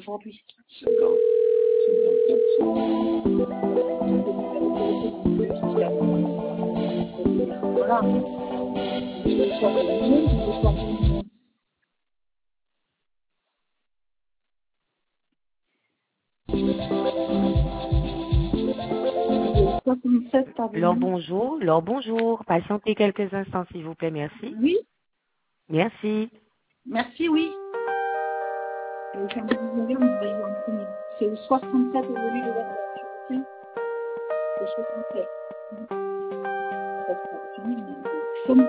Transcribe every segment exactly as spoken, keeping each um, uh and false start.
aujourd'hui. D'accord. Voilà. Je le soir de minuit, je le soir de minuit. soixante-sept Alors avenue. bonjour, alors bonjour. Patientez quelques instants s'il vous plaît, merci. Oui, Merci. merci, oui. Euh, quand vous avez, on va y voir en premier. C'est le soixante-sept avenue de la Constitution. Le soixante-sept. Ça, c'est pas fini, mais comme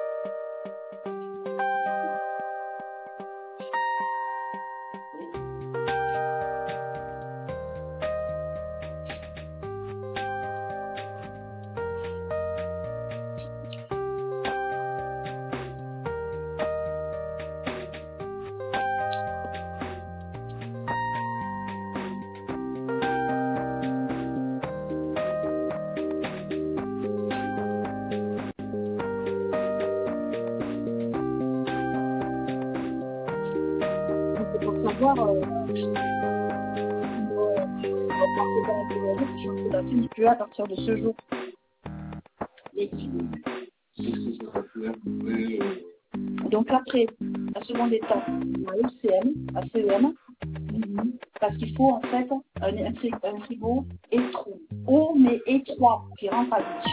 c'est pour savoir, euh, la fin n'est plus à partir de ce jour. Et Qu'est-ce que ça va faire? Mais, euh, donc après, la seconde étape, la E C M, la C E M, parce qu'il faut en fait un, un, fri- un frigo étroit, haut mais étroit, qui rentre à gauche.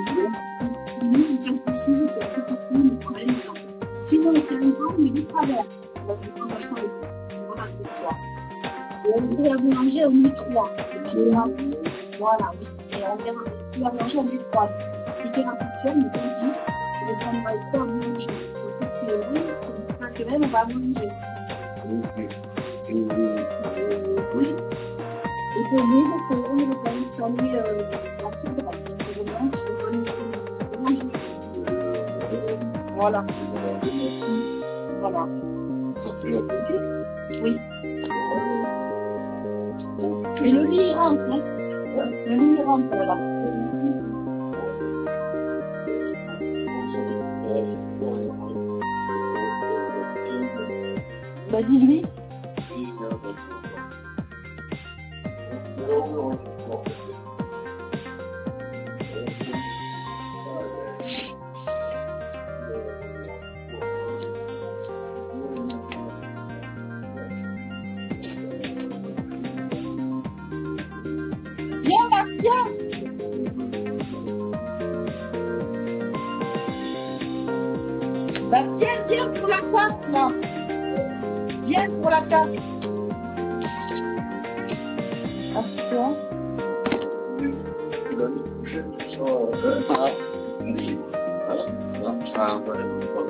Sinon, c'est un grand mais du travers. Donc, il faut vachement le voilà, c'est ça. Et on peut la mélanger au mi-trois. Voilà, oui. Et on verra si la mélanger au mi-trois. Si c'est la fonctionne, mais comme dit, on ne prendra pas à manger. Donc, c'est oui, c'est pas que même, on va manger. ok. Et, euh, Oui. Et pour nous, c'est vrai, on va installer euh, la fibre. C'est vraiment, c'est vraiment manger. Voilà. Voilà. ça fait la petite. Oui. Ok. Et le lit, il rentre, hein. Le lit, il rentre, voilà. Bah, dis-lui. Viens, Marc, viens. Bah, viens, viens pour la carte, là. Viens pour la carte. Ah, c'est bon. L'année prochaine, tu seras. Ah, oui. Ah, ah, voilà, pardon.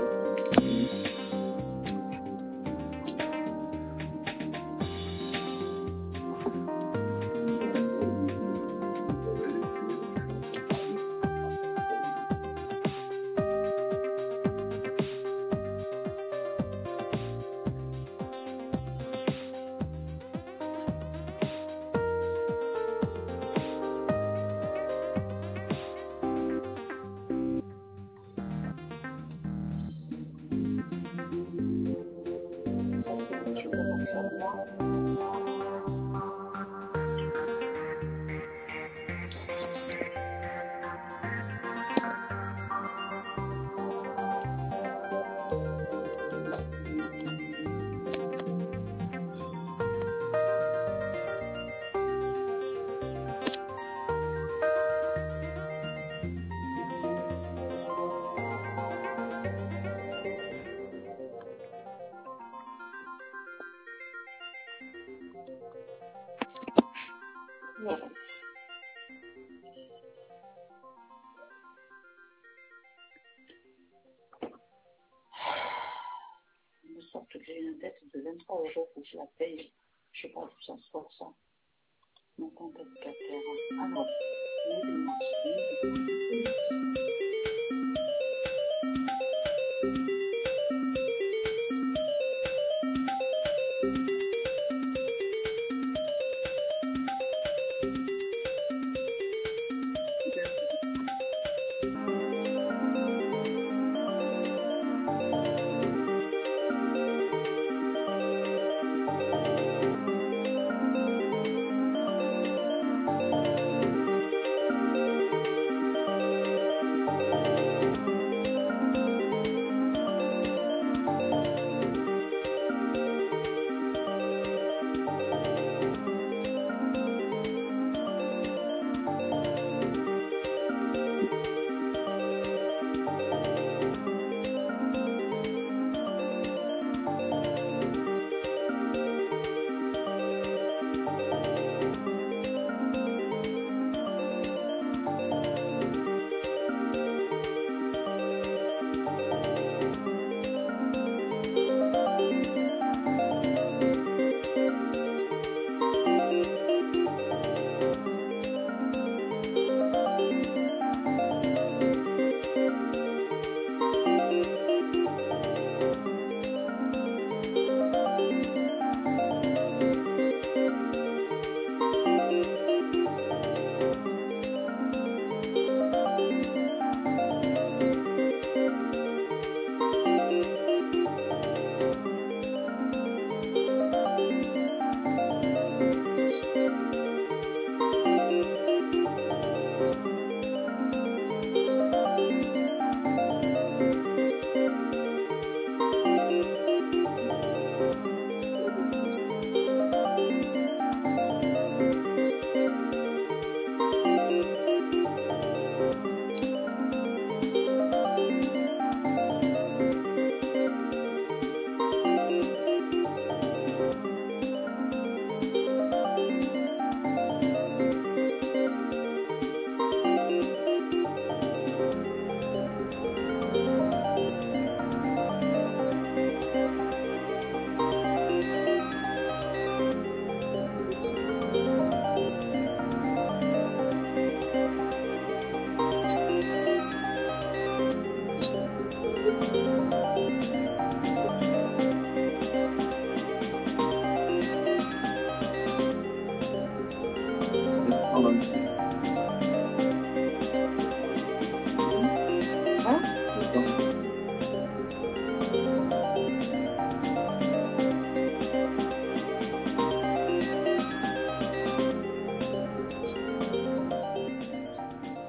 Voilà. Il me semble que j'ai une dette de vingt-trois euros, faut que je la paye. Je sais pas, tout ça, soit ça. Mon compte indicateur. Alors, les démarches.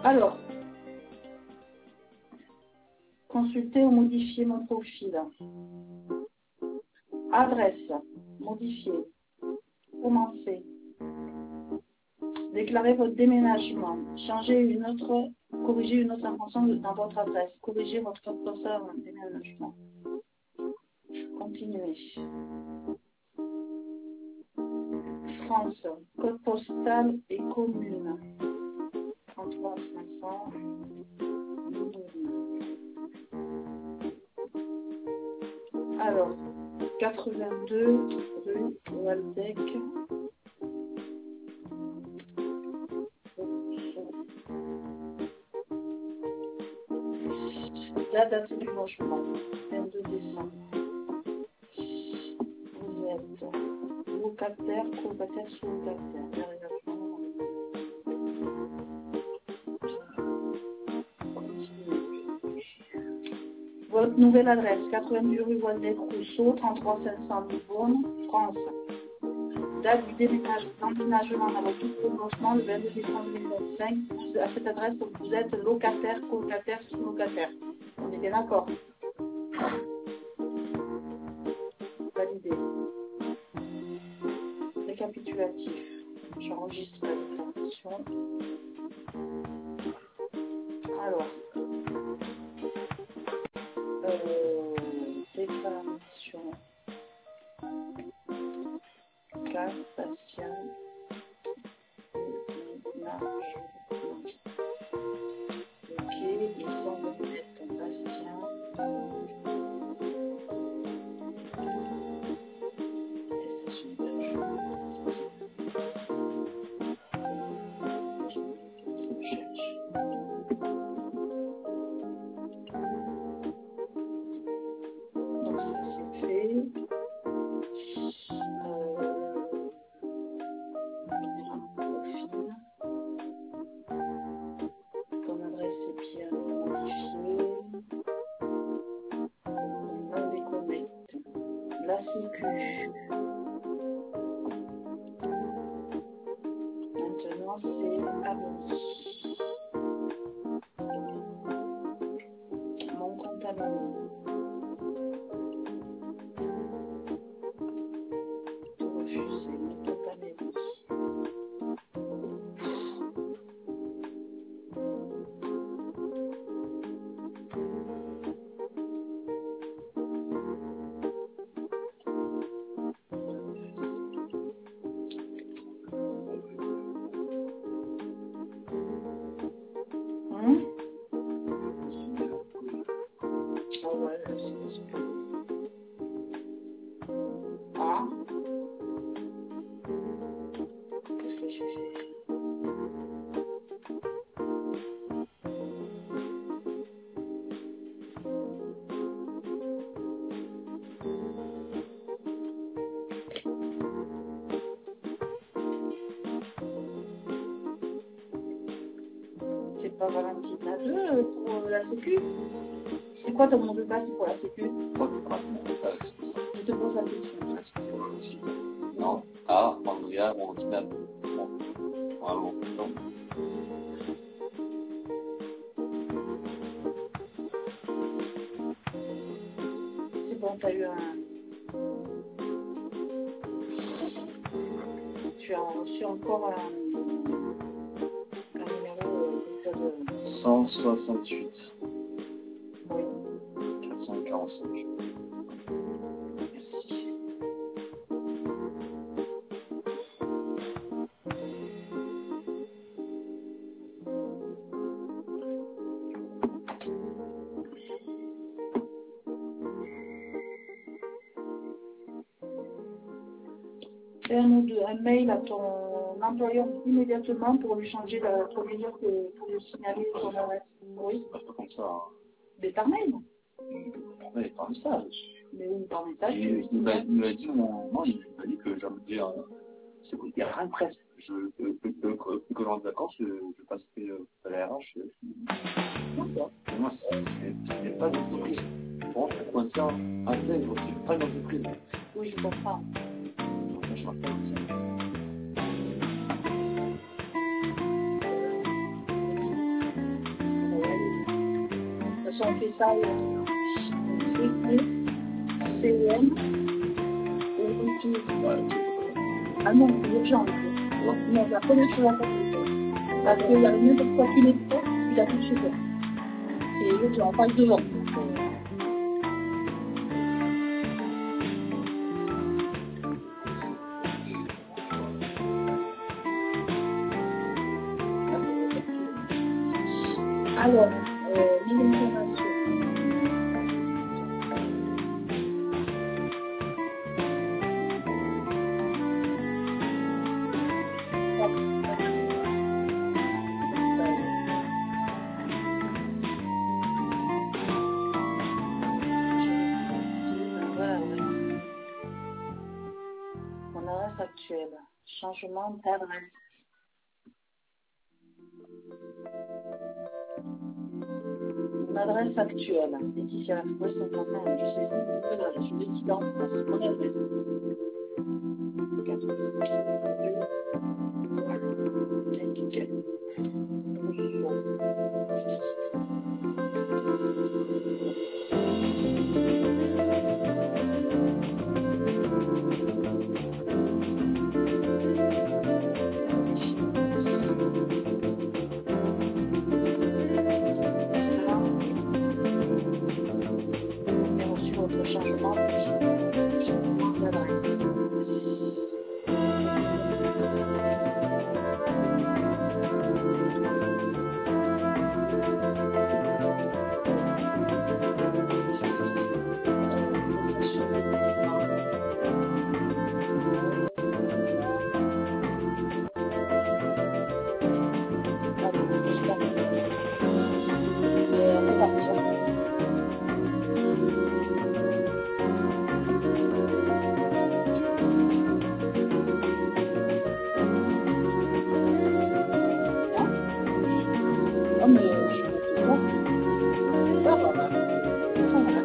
Alors, consulter ou modifier mon profil. Adresse, modifier. Commencer. Déclarer votre déménagement. Changer une autre, corriger une autre information dans votre adresse. Corriger votre code postal en déménagement. Continuer. France, code postal et commune. trente-trois cinq cents. Alors, quatre-vingt-deux rue Waldeck. La date du logement, vingt-deux décembre. Vous êtes locataire, colocataire, sous-locataire. Votre nouvelle adresse, quatre-vingt-deux rue Waldeck Rousseau, trente-trois cinq cents Livourne, France. Date du déménagement dans votre nouveau logement, le vingt-deux décembre deux mille vingt-cinq. À cette adresse, vous êtes locataire, colocataire, sous-locataire. On est bien d'accord. Validé. Récapitulatif. J'enregistre la déclaration. Alors. Euh, déclaration. Cas patient. Ok, ils sont honnêtes, Bastien. Station d'hébergement. Donc ça c'est fait. Ton adresse est bien modifiée. On déconnecte. La sécu. Maintenant c'est amis. Mon compte amis. Tout refusé. Mon compte amis. Ah, qu'est-ce que j'ai fait? C'est pas Valentine à deux pour la sécu? C'est quoi ton mot de passe pour la sécu? Je te pose la question. Non, ah, Andrea, mon ordinateur. Vraiment, non. C'est bon, t'as eu un... Tu as reçu encore un, un numéro de code. cent soixante-huit. Oui. quatre cent quarante-cinq. Merci. Fais un, un mail à ton employeur immédiatement pour lui changer, la, pour lui dire que pour lui signaler son adresse. Oui. C'est pas comme ça. Hein. Mais par mail. Mais par message. Mais oui, par message. Il, il m'a dit, mon, non, il m'a dit que j'allais me dire, c'est il n'y a rien de presse. Je, que, que, que, que, que lors de vacances, je, je passerai à la R H. D'accord. Moi, c'est pas d'entreprise. Bon, pourquoi ça intègre, c'est pas une entreprise. Oui, je comprends. Je m'appelle ça. si on fait ça, c'est C M, et retour. Ah non, c'est urgent. Non, la première chose à faire, c'est ça. Parce qu'il y a n'importe quoi qui n'est pas, il a tout de suite. Et l'autre, on passe devant. Alors, euh, les informations. Mon adresse actuelle. Changement d'adresse. Mon adresse actuelle. Laetitia Lafoué, cinquante-neuf. Je sais pas si c'est là, je suis résident en France. Mon adresse. J'ai reçu votre changement d'adresse. Non, mais je ne sais pas. Ah, voilà. Ça, voilà.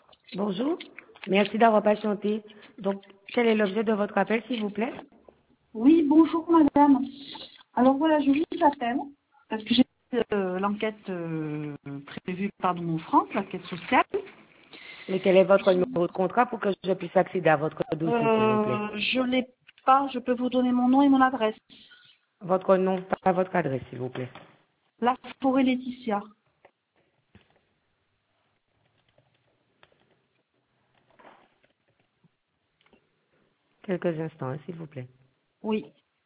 Bonjour, merci d'avoir patienté. Donc, quel est l'objet de votre appel, s'il vous plaît? Oui, bonjour madame. Alors voilà, je vous appelle parce que j'ai euh, l'enquête euh, prévue par mon France, l'enquête sociale. Mais quel est votre numéro de contrat pour que je puisse accéder à votre dossier, s'il vous plaît? Euh, je l'ai pas, je peux vous donner mon nom et mon adresse. Votre nom, pas votre adresse, s'il vous plaît. La Forêt Laetitia. Quelques instants, hein, s'il vous plaît. Oui,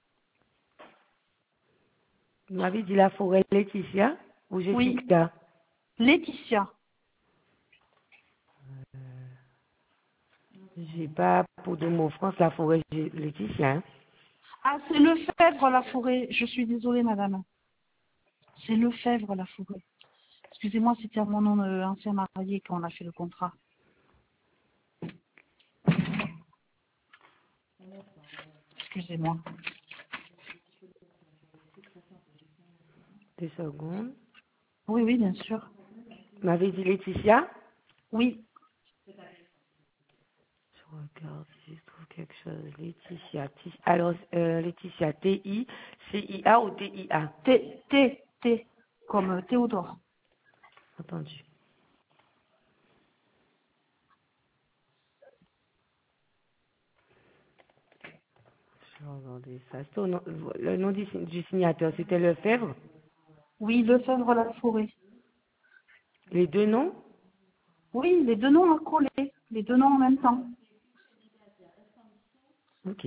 Vous m'avez dit la forêt Laetitia ou oui, Jessica? Laetitia. J'ai pas pour de mots France la forêt Gé- Laetitia. Hein. Ah, c'est Lefebvre la Forêt. Je suis désolée madame. C'est Lefebvre la Forêt. Excusez-moi, c'était à mon nom euh, ancien marié quand on a fait le contrat. Excusez-moi. Deux secondes. Oui, oui, bien sûr. Vous m'avez dit Laetitia? Oui, Je regarde si je trouve quelque chose. Laetitia. Ti- Alors, euh, Laetitia, T I C I A ou T I A? T, T, T, comme euh, Théodore. Entendu. Je vais regarder ça. C'est au nom- le nom du, du signateur, c'était Lefebvre? Oui, Lefebvre la Forêt. Les deux noms? Oui, les deux noms à coller, les deux noms en même temps. Ok.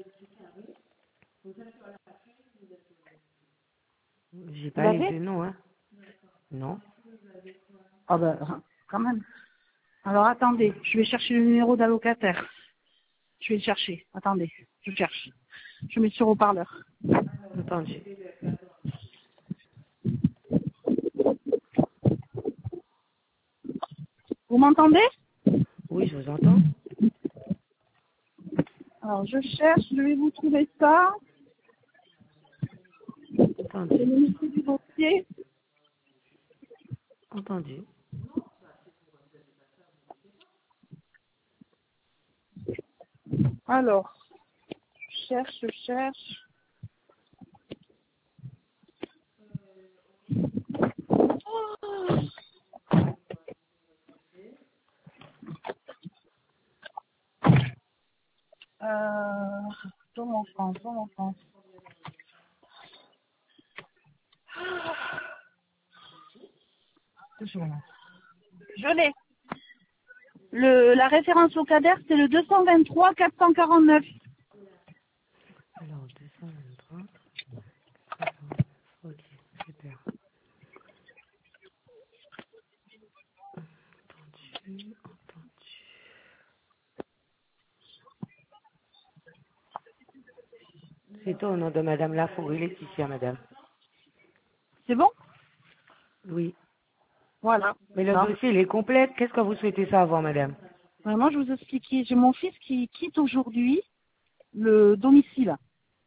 J'ai Vous pas les l'avez? deux noms, hein? Non. Ah ben, quand même. Alors attendez, je vais chercher le numéro d'allocataire. Je vais le chercher. Attendez, je cherche. Je mets sur haut-parleur. Entendu. Vous m'entendez? Oui, je vous entends. Alors je cherche, je vais vous trouver ça. C'est Entendu. le numéro du dossier. Entendu. Alors, je cherche, je cherche. Euh, dans mon France, dans mon France. Je l'ai. Le, la référence au C A D E R, c'est le deux cent vingt-trois quatre cent quarante-neuf. Alors, deux cent vingt-trois. Ok, super. Entendu, entendu. C'est au nom de Madame Laforêt Laetitia, Madame. C'est bon? Oui. Voilà. Mais le Non. dossier, il est complet. Qu'est-ce que vous souhaitez savoir, Madame? Vraiment, je vous explique. J'ai mon fils qui quitte aujourd'hui le domicile.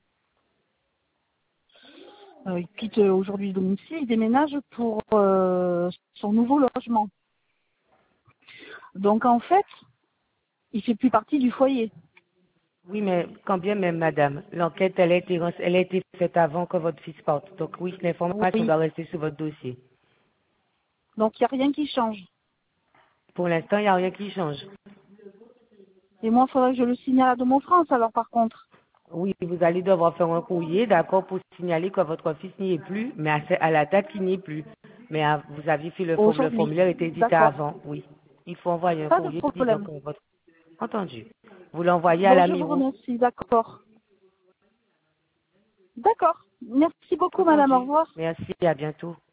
Euh, il quitte euh, aujourd'hui le domicile, il déménage pour euh, son nouveau logement. Donc en fait, il fait plus partie du foyer. Oui, mais quand bien même, Madame, l'enquête, elle a été, elle a été faite avant que votre fils parte. Donc oui, l'information Oui. doit rester sur votre dossier. Donc il n'y a rien qui change. Pour l'instant, il n'y a rien qui change. Et moi, il faudrait que je le signale à de mon France alors par contre. Oui, vous allez devoir faire un courrier, d'accord, pour signaler que votre fils n'y est plus, mais à, ce- à la date qu'il n'y est plus. Mais à- vous aviez fait le, form- le Aujourd'hui. formulaire était édité D'accord. avant, oui. Il faut envoyer un Pas de courrier disant problème. que votre... Entendu. Vous l'envoyez à Bon, la je vous Miro. remercie. D'accord. D'accord. Merci beaucoup, madame. Au Entendu. revoir. Merci, à bientôt.